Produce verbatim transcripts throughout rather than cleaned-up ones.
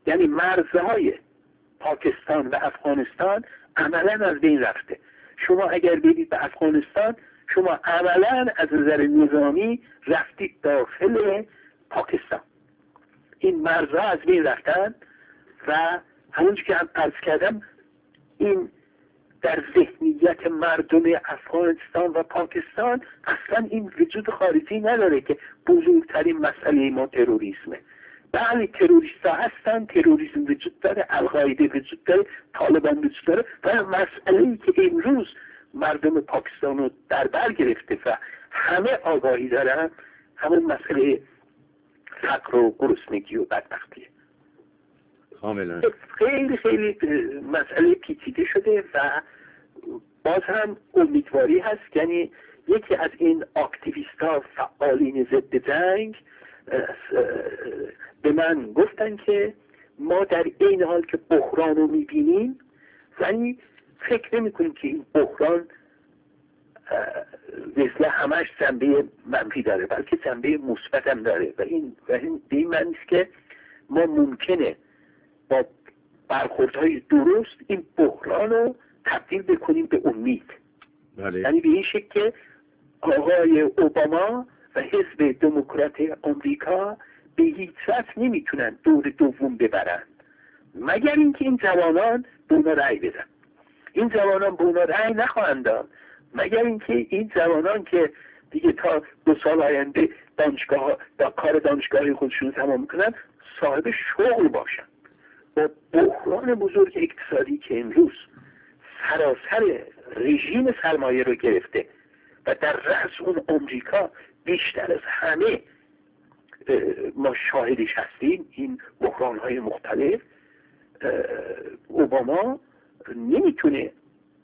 یعنی مرزهای پاکستان و افغانستان عملا از بین رفته. شما اگر برید به افغانستان، شما عملا از نظر نظامی رفتید داخل پاکستان. این مرزها از بین رفتن و همونجور که هم عرض کردم، این در ذهنیت مردم افغانستان و پاکستان اصلا این وجود خارجی نداره که بزرگترین مسئله ما تروریسمه. بله تروریست ها هستن، تروریسم وجود داره، القاعده وجود داره، طالبان وجود داره، و مسئله‌ای که امروز مردم پاکستان رو در بر گرفته و همه آگاهی دارن، همون مسئله فقر و گرسنگی و بدبختیه. کاملا خیلی خیلی مسئله پیچیده شده و باز هم امیدواری هست. یعنی یکی از این اکتیویست ها، فعالین ضد جنگ، به من گفتن که ما در این حال که بحران رو میبینیم ولی فکر نمی کنیم که این بحران مثل همش جنبه منفی داره، بلکه جنبه مثبت هم داره و این و این به این معنی است که ما ممکنه با برخوردهای درست این بحران رو تبدیل بکنیم به امید. بله. یعنی به این شکل که آقای اوباما و حزب دموکرات آمریکا به هیچ وجه نمیتونن دور دوم ببرن مگر اینکه این جوانان به اونا رأی بدن. این جوانان به اونا رأی نخواهند داد مگر اینکه این جوانان که دیگه تا دو سال آینده دانشگاه با کار دانشگاهی خودشون تمام میکنن صاحب شغل باشن. با بحران بزرگ اقتصادی که امروز سراسر رژیم سرمایه رو گرفته و در رأس اون آمریکا بیشتر از همه ما شاهدش هستیم، این بحران‌های مختلف، اوباما نمیتونه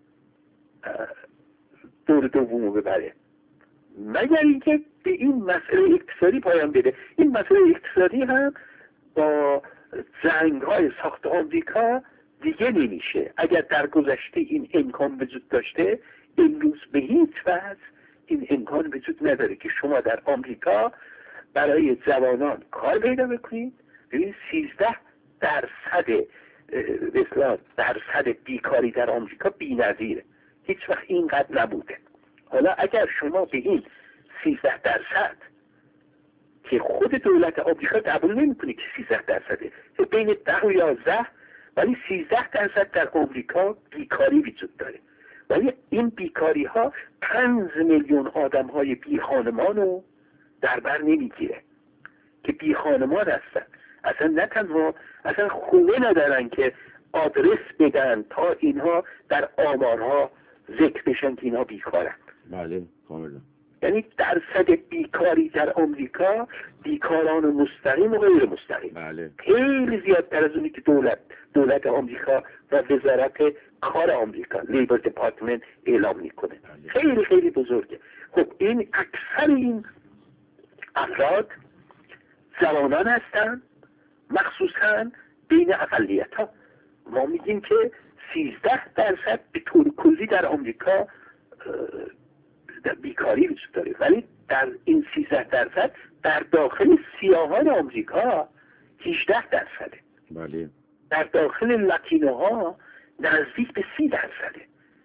دور دومو ببره مگر اینکه به این مسئله اقتصادی پایان بده. این مسئله اقتصادی هم با جنگ‌های ساخت آمریکا دیگه نمیشه. اگر در گذشته این امکان وجود داشته، امروز به هیچ وجه این امکان وجود نداره که شما در آمریکا برای جوانان کار پیدا بکنید. ببینید سیزده درصد مثلا درصد بیکاری در آمریکا بی‌نظیره، هیچ وقت اینقدر نبوده. حالا اگر شما به این سیزده درصد که خود دولت آمریکا قبول نمی‌کنه که سیزده درصده، بین ده و یازده، ولی سیزده درصد در آمریکا بیکاری وجود داره. ولی این بیکاری ها پنج میلیون آدم های بی خانمان رو در بر نمیگیره که بی خانمان هستن، اصلا نه تنها اصلا خونه ندارن که آدرس بدن تا اینها در آمارها ذکر بشن که اینها بیکارن. بله کاملا. یعنی درصد بیکاری در آمریکا، بیکاران مستقیم و غیر مستقیم، بله. خیلی زیادتر از اونی که دولت دولت آمریکا و وزارت کار آمریکا لیبر دپارتمنت اعلام میکنه. بله. خیلی خیلی بزرگه. خب این اکثر این افراد جوانان هستن، مخصوصا بین اقلیت ها. ما میگیم که سیزده درصد به طور کلی در آمریکا در بیکاری وجود داره، ولی در این سیزده درصد در داخل سیاهان آمریکا هجده درصده. بله. در داخل لاتینوها نزدیک به سی درصده.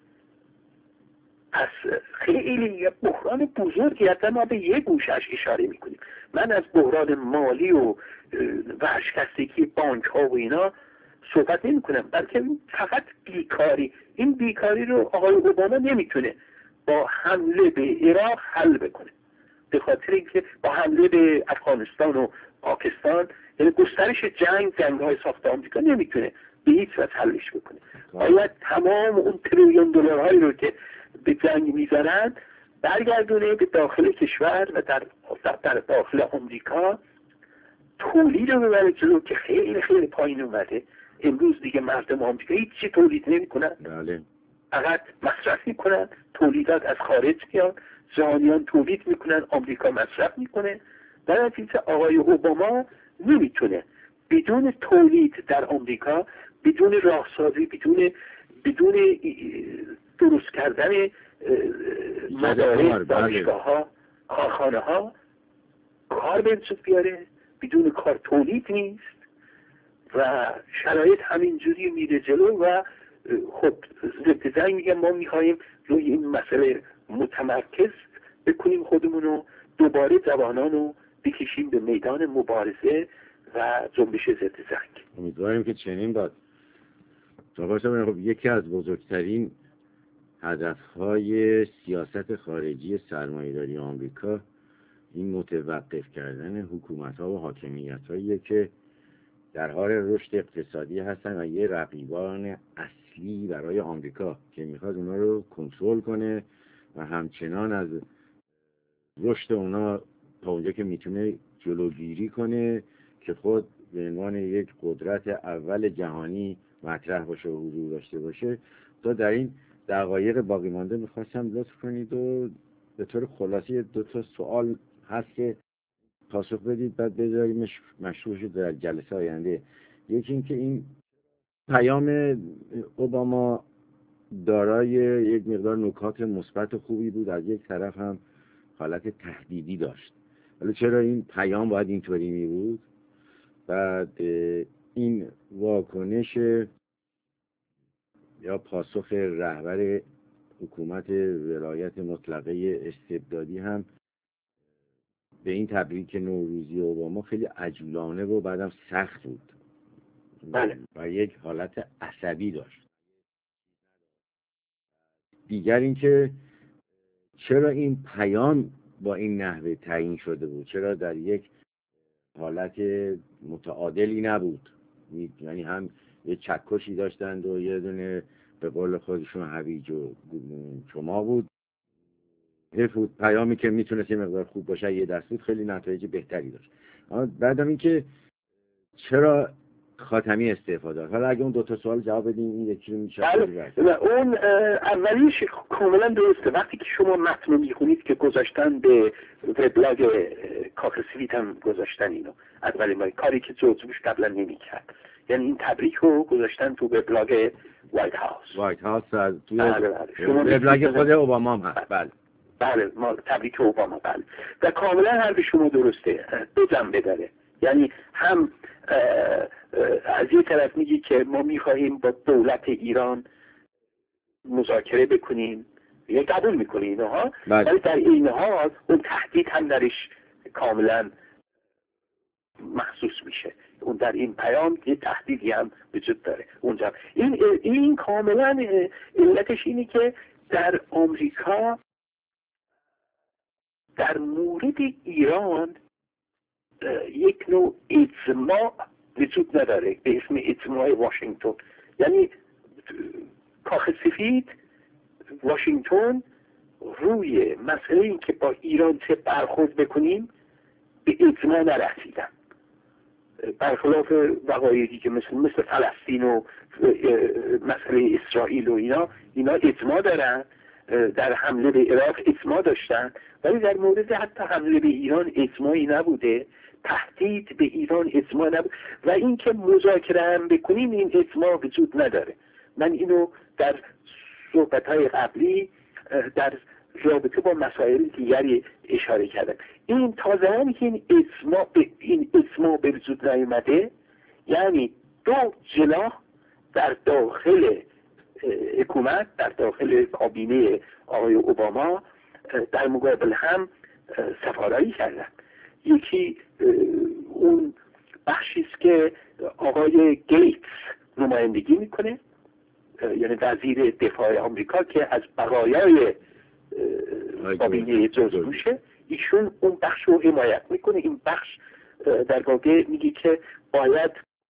پس خیلی بحران بزرگی هست. ما به یک گوشش اشاره میکنیم. من از بحران مالی و ورشکستگی بانک ها و اینا صحبت نمی کنم، بلکه فقط بیکاری. این بیکاری رو آقای اوباما نمیتونه با حمله به عراق حل بکنه، به خاطر اینکه با حمله به افغانستان و پاکستان، یعنی گسترش جنگ جنگ های ساخت آمریکا نمیتونه به هیچ وجه حلش بکنه. باید تمام اون تریلیون دلارهایی رو که به جنگ میذارن برگردونه به داخل کشور و در در داخل آمریکا تولید رو ببره جلو که خیلی خیلی پایین اومده. امروز دیگه مردم آمریکا هیچ چی تولید نمیکنن، بله. فقط مصرف میکنن. تولیدات از خارج میاد، جهانیان تولید میکنن، آمریکا مصرف میکنه. در نتیجه آقای اوباما نمیتونه بدون تولید در آمریکا، بدون راهسازی، بدون بدون درست کردن مدارس، دانشگاه ها، کارخانه ها کار به وجود بیاره. بدون کار تولید نیست و شرایط همینجوری میره جلو و خب ضد جنگ میگم ما میخواییم روی این مسئله متمرکز بکنیم خودمونو، دوباره جوانانو بکشیم به میدان مبارزه و جنبش ضد جنگ. امیدواریم که چنین باد. خب یکی از بزرگترین هدفهای سیاست خارجی سرمایه‌داری آمریکا این متوقف کردن حکومت‌ها و حاکمیت‌هاییه که در حال رشد اقتصادی هستن و یه رقیبان اصلی برای آمریکا که میخواد اونا رو کنترل کنه و همچنان از رشد اونا تا اونجا که میتونه جلوگیری کنه که خود به عنوان یک قدرت اول جهانی مطرح باشه و حضور داشته باشه. تا در این دقایق باقی مانده میخواستم لطف کنید و به طور خلاصی دو تا سوال هست که پاسخ بدید بعد بذاریمش مشروع شد در جلسه آینده. یکی این که این پیام اوباما دارای یک مقدار نکات مثبت خوبی بود، از یک طرف هم حالت تهدیدی داشت. ولی چرا این پیام باید اینطوری می بود؟ بعد این واکنش یا پاسخ رهبر حکومت ولایت مطلقه استبدادی هم به این تبریک نوروزی اوباما خیلی عجولانه و بعدم سخت بود. بله. و یک حالت عصبی داشت. دیگر اینکه چرا این پیام با این نحوه تعیین شده بود؟ چرا در یک حالت متعادلی نبود؟ یعنی هم یه چکشی داشتند و یه دونه به قول خودشون هویج و شما بود. حیف بود. پیامی که میتونست یه مقدار خوب باشه یه دست بود خیلی نتایج بهتری داشت. اما بعدم اینکه چرا خاتمی استعفا داد؟ حالا اگه اون دو تا سوال جواب بدین این یکی رو میشه. بله. اون اولیش کاملا درسته. وقتی که شما متن میخونید که گذاشتن به وبلاگ کاخ سفید هم گذاشتن اینو، اولین بار کاری که جورج بوش قبلا نمی‌کرد، یعنی این تبریک رو گذاشتن تو وبلاگ وایت هاوس. وایت هاوس از توی وبلاگ خود اوباما هم هست. بله. بله ما تبریک اوباما. بله. و کاملا حرف شما درسته. دو جنبه داره. یعنی هم اه اه از یه طرف میگی که ما میخواهیم با دولت ایران مذاکره بکنیم، یه قبول میکنی اینها، ولی در این حال اون تهدید هم درش کاملا محسوس میشه. اون در این پیام یه تهدیدی هم وجود داره اونجا. این این کاملا علتش اینه که در آمریکا در مورد ایران یک نوع اجماع وجود نداره به اسم اجماع واشنگتن. یعنی کاخ سفید، واشنگتن روی مسئله این که با ایران چه برخورد بکنیم به اجماع نرسیدن، برخلاف وقایعی که مثل مثل فلسطین و مسئله اسرائیل و اینا اینا اجماع دارن، در حمله به عراق اجماع داشتن، ولی در مورد حتی حمله به ایران اجماعی نبوده، تهدید به ایران اجماع نبوده و اینکه مذاکره هم بکنیم این اجماع وجود نداره. من اینو در صحبت‌های قبلی در رابطه با مسائل دیگری اشاره کردم. این تا زمانی که این اجماع این اجماع به وجود نیامده، یعنی دو جناح در داخل حکومت، در داخل کابینه آقای اوباما در مقابل هم سفارایی کردن. یکی اون بخشی است که آقای گیتس نمایندگی میکنه، یعنی وزیر دفاع آمریکا که از بقایای کابینه جورج بوشه، ایشون اون بخش رو حمایت میکنه. این بخش در واقع میگه که باید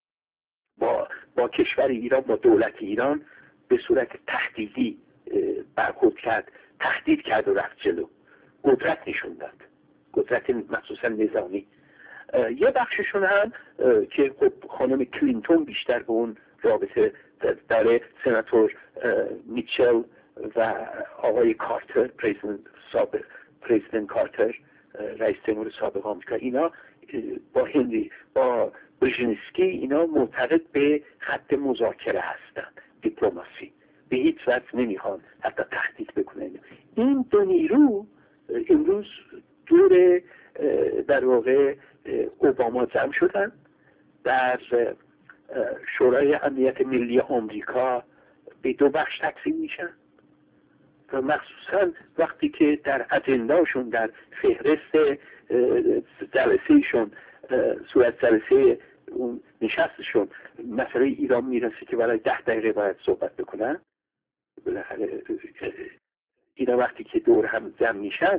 با با کشور ایران، با دولت ایران به صورت تهدیدی برخورد کرد، تهدید کرد و رفت جلو، قدرت نشون داد، قدرت مخصوصا نظامی. یه بخششون هم که خب خانم کلینتون بیشتر به اون رابطه داره، سناتور میچل و آقای کارتر، پرزیدنت سابق پرزیدنت کارتر، رئیس جمهور سابق آمریکا، اینا با هنری با برژنسکی اینا معتقد به خط مذاکره هستند، دیپلماسی، به هیچ وجه نمیخوان حتی تهدید بکنن. این دو نیرو امروز دور در واقع اوباما جمع شدن، در شورای امنیت ملی آمریکا به دو بخش تقسیم میشن و مخصوصا وقتی که در اجنداشون در فهرست جلسهشون صورت جلسه اون نشستشون مسئله ایران میرسه که برای ده دقیقه باید صحبت بکنن. بالاخره اینا وقتی که دور هم جمع میشن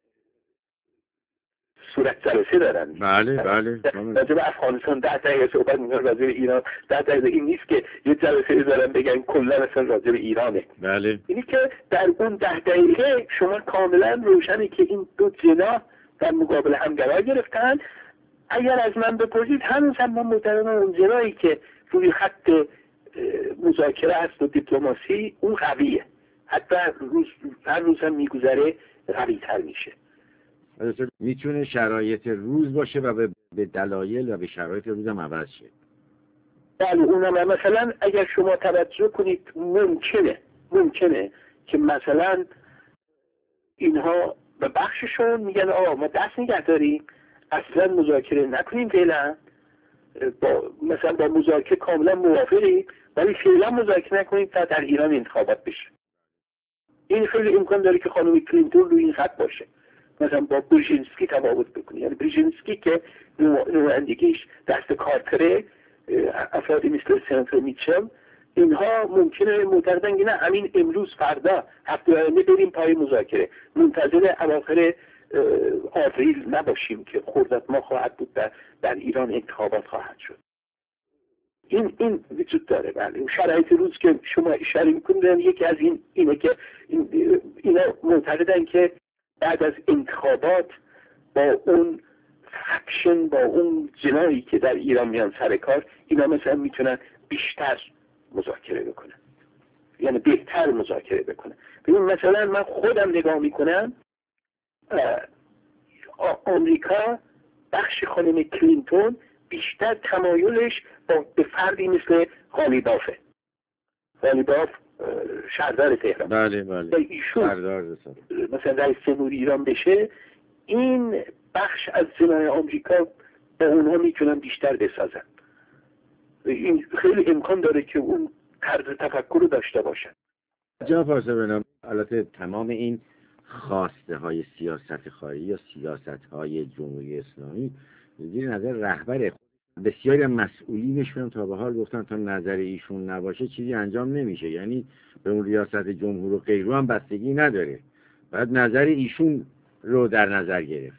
صورت جلسه دارن. بله بله. راجع به افغانستان ده دقیقه صحبت میکنن، راجع به ایران ده دقیقه. این نیست که یه جلسه بذارن بگن کلا مثلا راجع به ایرانه. بله. اینی که در اون ده دقیقه شما کاملا روشنه که این دو جناح در مقابل هم قرار گرفتن. اگر از من بپرسید هنوز هم من معتقدم اون جناحی که روی خط مذاکره است و دیپلماسی اون قویه، حتی روز هر روز هم میگذره قوی تر میشه. میتونه شرایط روز باشه و به دلایل و به شرایط روز هم عوض شه. بله اونم مثلا اگر شما توجه کنید ممکنه ممکنه که مثلا اینها به بخششون میگن آه ما دست نگه داریم اصلا مذاکره نکنیم فعلا، با مثلا با مذاکره کاملا موافقیم ولی فعلا مذاکره نکنیم تا در ایران انتخابات بشه. این خیلی امکان داره که خانم کلینتون روی این خط باشه، مثلا با برژینسکی تفاوت بکنه. یعنی برژینسکی که نمایندگیش دست کارتره، افرادی مثل سناتور میچل، اینها ممکنه معتقدن که نه همین امروز فردا هفته آینده بریم پای مذاکره، منتظر اواخر آوریل نباشیم که خرداد ما خواهد بود در, در ایران انتخابات خواهد شد. این این وجود داره. بله این شرایط روز که شما اشاره میکنید یکی از این اینه که این اینا معتقدن که بعد از انتخابات با اون فکشن، با اون جنایی که در ایران میان سر کار، اینا مثلا میتونن بیشتر مذاکره بکنن، یعنی بهتر مذاکره بکنن. ببین مثلا من خودم نگاه میکنم آمریکا بخش خانم کلینتون بیشتر تمایلش با به فردی مثل غالیبافه. غالیباف شهردار تهران. بله بله. ایشون مثلا رئیس جمهوری ایران بشه، این بخش از جناح آمریکا با اونها میتونن بیشتر بسازن. این خیلی امکان داره که اون طرز تفکر رو داشته باشن. جناب پارسا، البته تمام این خواسته های سیاست خارجی یا سیاست های جمهوری اسلامی زیر نظر رهبر بسیاری مسئولینشون تا به حال گفتن تا نظر ایشون نباشه چیزی انجام نمیشه. یعنی به اون ریاست جمهور و غیره هم بستگی نداره، باید نظر ایشون رو در نظر گرفت.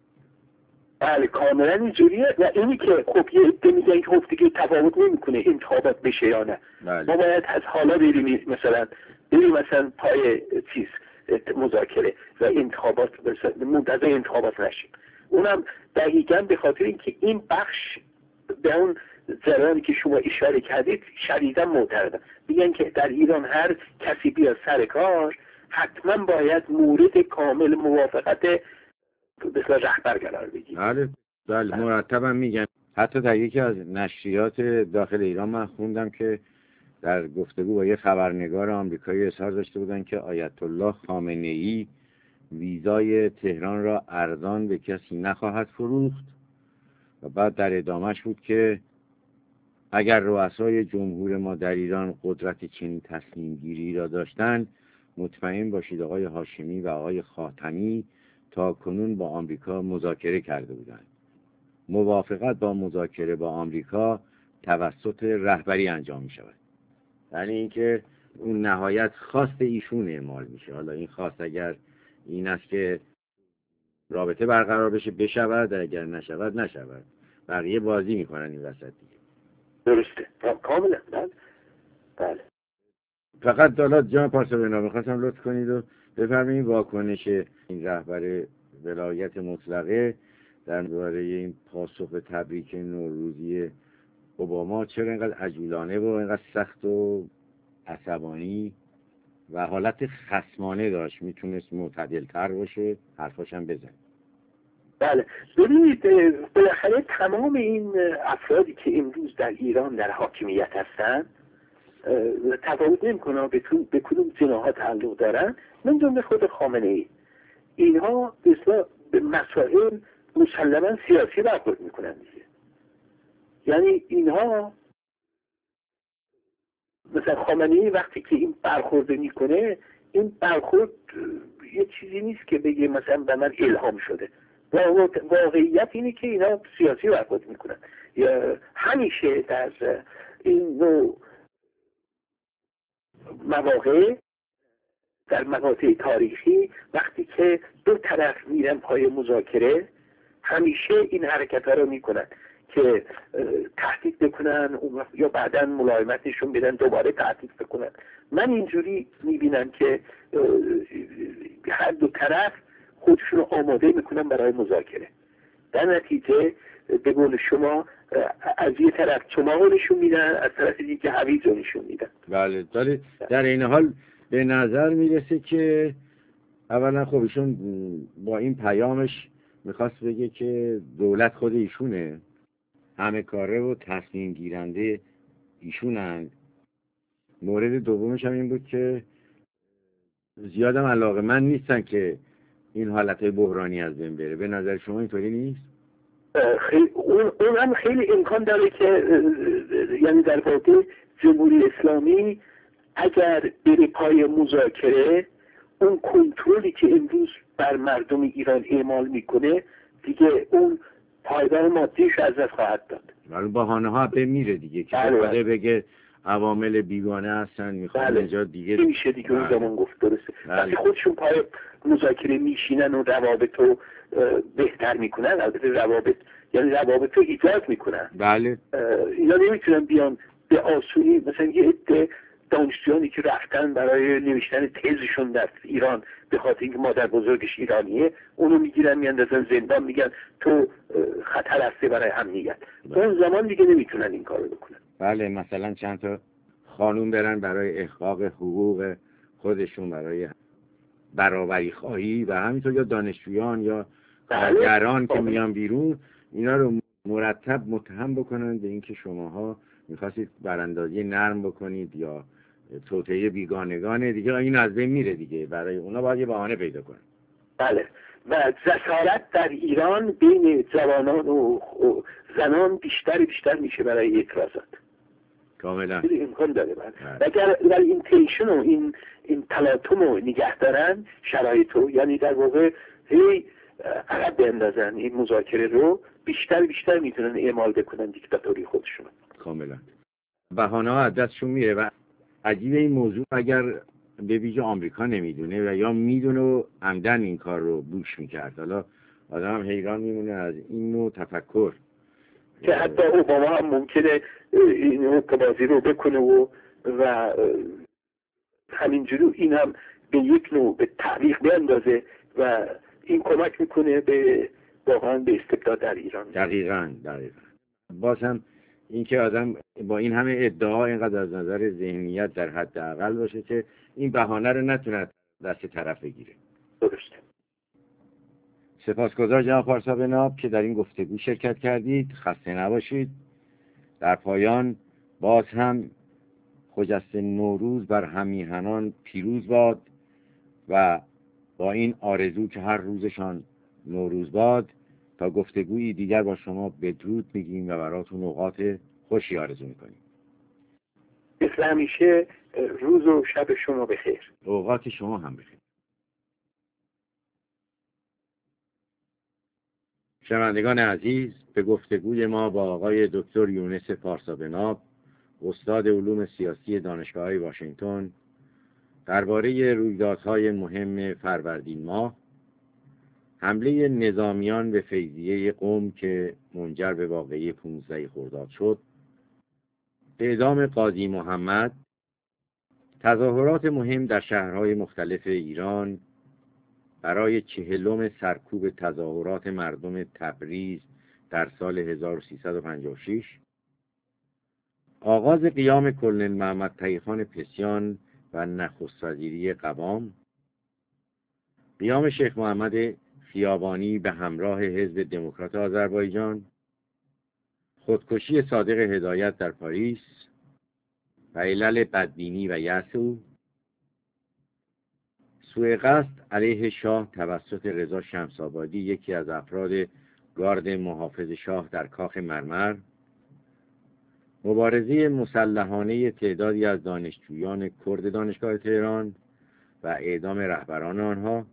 بله کاملا اینجوریه. و اینی که خب یه عده میگن که خب دیگه تفاوت نمیکنه انتخابات بشه یا نه. بله. ما باید از حالا بریم مثلا بریم مثلا پای چیز مذاکره و انتخابات منتظر انتخابات نشیم. اونم دقیقاً به خاطر اینکه این بخش به اون جریانی که شما اشاره کردید شدیداً معترضن. میگن که در ایران هر کسی بیاد سر کار حتما باید مورد کامل موافقت مثلا رهبر قرار بگیره. بله بله مرتبا میگن. حتی در یکی از نشریات داخل ایران من خوندم که در گفتگو با یه خبرنگار آمریکایی اظهار داشته بودن که آیت الله خامنه‌ای ویزای تهران را ارزان به کسی نخواهد فروخت و بعد در ادامهش بود که اگر رؤسای جمهور ما در ایران قدرت چنین تصمیم گیری را داشتند مطمئن باشید آقای هاشمی و آقای خاتمی تا کنون با آمریکا مذاکره کرده بودند. موافقت با مذاکره با آمریکا توسط رهبری انجام می شود. یعنی اینکه اون نهایت خواست ایشون اعمال میشه. حالا این خواست اگر این است که رابطه برقرار بشه بشود، اگر نشود نشود. بقیه بازی میکنن این وسط دیگه. درسته کاملا. بله. فقط حالا جان پارسا بنا میخواستم لطف کنید و بفرمایید واکنش این رهبر ولایت مطلقه در باره این پاسخ به تبریک نوروزی اوباما چرا اینقدر عجولانه و اینقدر سخت و عصبانی و حالت خصمانه داشت؟ میتونست معتدل‌تر باشه، حرفاش هم بزن. بله ببینید بالاخره تمام این افرادی که امروز در ایران در حاکمیت هستن تفاوت نمی‌کنه به کدوم جناح تعلق دارن، من جمله خود خامنه‌ای، اینها به مسائل مسلماً سیاسی برخورد میکنن دیگه. یعنی اینها مثلا خامنه‌ای وقتی که این برخورد میکنه، این برخورد یه چیزی نیست که بگه مثلا به من الهام شده. واقعیت اینه که اینا سیاسی برخورد میکنن. یا همیشه در این نوع مواقع، در مقاطع تاریخی، وقتی که دو طرف میرن پای مذاکره، همیشه این حرکت ها رو میکنن که تهدید بکنن یا بعدا ملایمت نشون بدن، دوباره تهدید بکنن. من اینجوری میبینم که هر دو طرف خودشون رو آماده میکنن برای مذاکره. در نتیجه به قول شما از یه طرف چماق نشون میدن، از طرف دیگه هویج نشون میدن. بله، در در این حال به نظر میرسه که اولا خب ایشون با این پیامش میخواست بگه که دولت خود ایشونه، همه کاره و تصمیم گیرنده ایشونن. مورد دومش هم این بود که زیادم علاقه من نیستن که این حالتهای بحرانی از بین بره. به نظر شما اینطوری نیست؟ خیلی اون اون هم خیلی امکان داره که یعنی در واقع جمهوری اسلامی اگر بره پای مذاکره، اون کنترلی که امروز بر مردم ایران اعمال میکنه دیگه اون پایدار مادیش از دست خواهد داد. ولی بهانه ها به میره دیگه که بله بگه عوامل بیگانه هستن میخوان بله. اینجا دیگه میشه دیگه بله. اون زمان گفت درسته بله. وقتی خودشون پای مذاکره میشینن و روابط رو بهتر میکنن، البته روابط یعنی روابط رو ایجاد میکنن بله اینا نمیتونن بیان به آسونی مثلا یه عده دانشجویانی که رفتن برای نوشتن تزشون در ایران به خاطر اینکه مادر بزرگش ایرانیه، اونو میگیرن میاندازن زندان، میگن تو خطر هستی برای امنیت. اون زمان دیگه نمیتونن این کارو بکنن. بله مثلا چند تا خانوم برن برای احقاق حقوق خودشون، برای برابری خواهی و همینطور یا دانشجویان یا کارگران که میان بیرون، اینا رو مرتب متهم بکنن به اینکه شماها میخواستید براندازی نرم بکنید یا توطئه بیگانگان دیگه. این از بین میره دیگه، برای اونا باید یه بهانه پیدا کنن. بله و جسارت در ایران بین جوانان و زنان بیشتر بیشتر میشه برای اعتراضات. کاملا امکان داره. و اگر این تنشن و این این تلاطم رو نگه دارن شرایطو، یعنی در واقع هی عقب بندازن این مذاکره رو، بیشتر بیشتر میتونن اعمال بکنن دیکتاتوری خودشون. کاملا بهانه ها از دستشون میره. و عجیب این موضوع اگر به ویژه آمریکا نمیدونه و یا میدونه و عمدن این کار رو بوش میکرد، حالا آدم حیران میمونه از این نوع تفکر که حتی اوباما هم ممکنه این حقوق‌بازی رو بکنه و و همینجوری این هم به یک نوع به تعویق بیندازه و این کمک میکنه به واقعا به استبداد در ایران. دقیقاً دقیقاً باز هم این که آدم با این همه ادعا اینقدر از نظر ذهنیت در حد اقل باشه که این بهانه رو نتونه دست طرف بگیره. درسته. سپاسگزار جناب پارسا بناب که در این گفتگو شرکت کردید. خسته نباشید. در پایان باز هم خجسته نوروز بر همیهنان پیروز باد و با این آرزو که هر روزشان نوروز باد، تا گفتگویی دیگر با شما بدرود میگیم و براتون اوقات خوشی آرزو میکنیم. مثل همیشه روز و شب شما بخیر. اوقات شما هم بخیر. شنوندگان عزیز، به گفتگوی ما با آقای دکتر یونس پارسا بناب، استاد علوم سیاسی دانشگاه واشنگتن، درباره رویدادهای مهم فروردین ماه، حمله نظامیان به فیضیه قم که منجر به واقعه پانزده خرداد شد، اعدام قاضی محمد، تظاهرات مهم در شهرهای مختلف ایران برای چهلم سرکوب تظاهرات مردم تبریز در سال هزار و سیصد و پنجاه و شش، آغاز قیام کلنل محمد تقی‌خان پسیان و نخست وزیری قوام، قیام شیخ محمد خیابانی به همراه حزب دموکرات آذربایجان، خودکشی صادق هدایت در پاریس و علل بدبینی و یأس او، سوء قصد علیه شاه توسط رضا شمس‌آبادی، یکی از افراد گارد محافظ شاه در کاخ مرمر، مبارزه مسلحانه تعدادی از دانشجویان کرد دانشگاه تهران و اعدام رهبران آنها،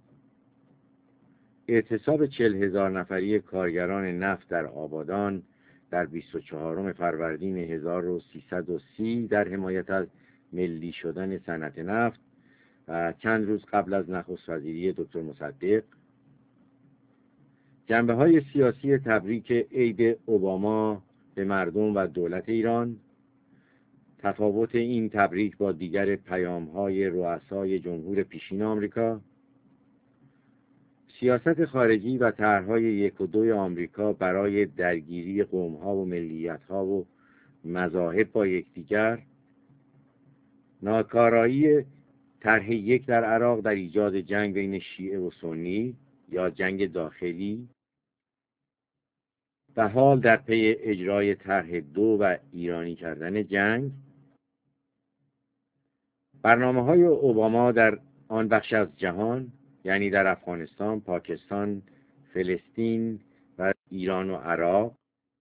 اعتصاب چهل هزار نفری کارگران نفت در آبادان در بیست و چهارم فروردین هزار و سیصد و سی در حمایت از ملی شدن صنعت نفت و چند روز قبل از نخست وزیری دکتر مصدق، جنبه‌های سیاسی تبریک عید اوباما به مردم و دولت ایران، تفاوت این تبریک با دیگر پیام‌های رؤسای جمهور پیشین آمریکا، سیاست خارجی و طرح‌های یک و دوی آمریکا برای درگیری قوم‌ها و ملیت‌ها و مذاهب با یکدیگر، ناکارایی طرح یک در عراق در ایجاد جنگ بین شیعه و سنی یا جنگ داخلی و حال در پی اجرای طرح دو و ایرانی کردن جنگ، برنامه‌های اوباما در آن بخش از جهان یعنی در افغانستان، پاکستان، فلسطین و ایران و عراق،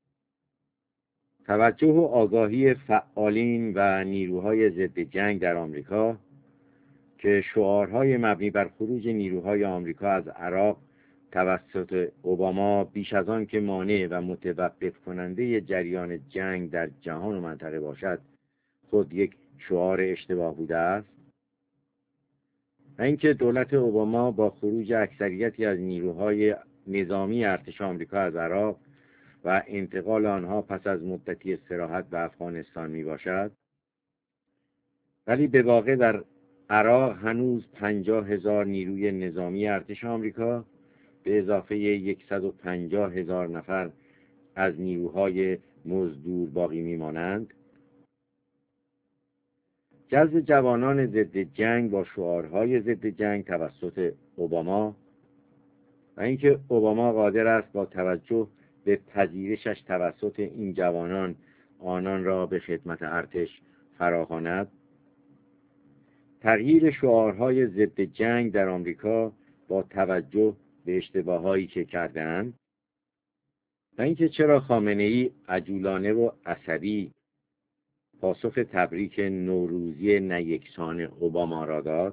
توجه و آگاهی فعالین و نیروهای ضد جنگ در آمریکا که شعارهای مبنی بر خروج نیروهای آمریکا از عراق توسط اوباما بیش از آن که مانع و متوقف کننده جریان جنگ در جهان و منطقه باشد خود یک شعار اشتباه بوده است، و اینکه دولت اوباما با خروج اکثریتی از نیروهای نظامی ارتش آمریکا از عراق و انتقال آنها پس از مدتی استراحت به افغانستان می باشد، ولی به واقع در عراق هنوز پنجاه هزار نیروی نظامی ارتش آمریکا به اضافه صد و پنجاه هزار نفر از نیروهای مزدور باقی میمانند. جذب جوانان ضد جنگ با شعارهای ضد جنگ توسط اوباما و اینکه اوباما قادر است با توجه به پذیرشش توسط این جوانان آنان را به خدمت ارتش فراخواند. تغییر شعارهای ضد جنگ در آمریکا با توجه به اشتباهایی که کردند و اینکه چرا خامنه‌ای عجولانه و عصبی پاسخ تبریک نوروزی نیکسان اوباما را داد.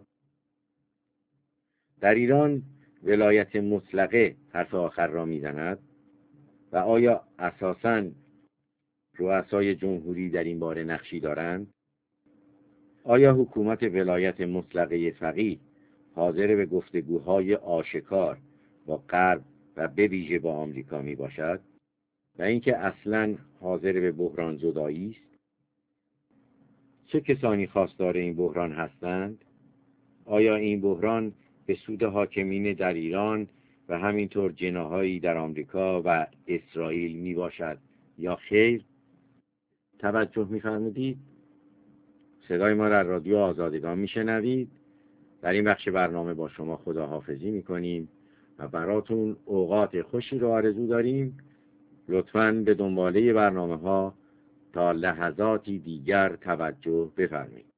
در ایران ولایت مطلقه حرف آخر را میزند و آیا اساساً رؤسای جمهوری در این باره نقشی دارند؟ آیا حکومت ولایت مطلقه فقیه حاضر به گفتگوهای آشکار با غرب و به ویژه با آمریکا می باشد و اینکه اصلاً حاضر به بحران زدایی است؟ چه کسانی خواستار این بحران هستند؟ آیا این بحران به سود حاکمین در ایران و همینطور جناحایی در آمریکا و اسرائیل می باشد یا خیر؟ توجه می فرمودید؟ صدای ما در رادیو آزادگان می شنوید. در این بخش برنامه با شما خداحافظی می کنیم و براتون اوقات خوشی رو آرزو داریم. لطفاً به دنباله برنامه ها تا لحظاتی دیگر توجه بفرمایید.